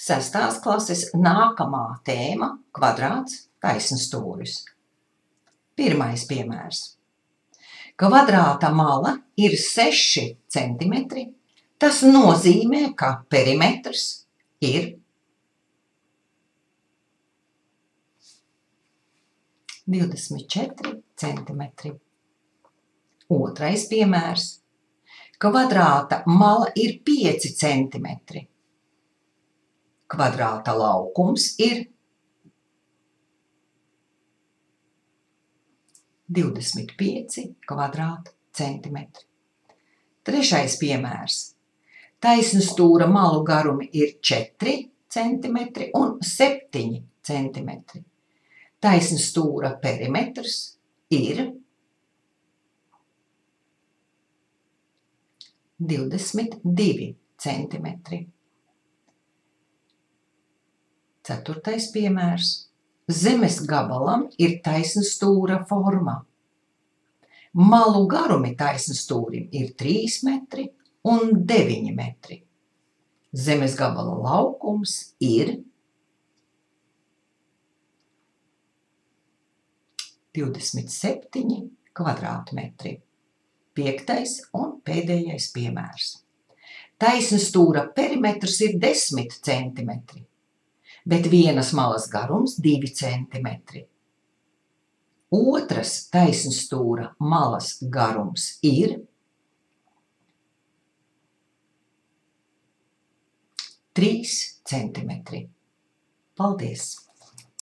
Sestās klases nākamā tēma – kvadrāts, taisnstūris. Pirmais piemērs. Kvadrāta mala ir 6 centimetri. Tas nozīmē, ka perimetrs ir 24 centimetri. Otrais piemērs. Kvadrāta mala ir 5 centimetri. Kvadrāta laukums ir 25 kvadrātcentimetri. Trešais piemērs. Taisnstūra malu garumi ir 4 centimetri un 7 centimetri. Taisnstūra perimetrs ir 22 centimetri. Ceturtais piemērs. Zemes gabalam ir taisnstūra forma. Malu garumi taisnstūrim ir 3 metri un 9 metri. Zemes gabala laukums ir 27 kvadrātmetri. Piektais un pēdējais piemērs. Taisnstūra perimetrs ir 10 centimetri, bet vienas malas garums 2 centimetri. Otras taisnstūra malas garums ir 3 centimetri. Paldies!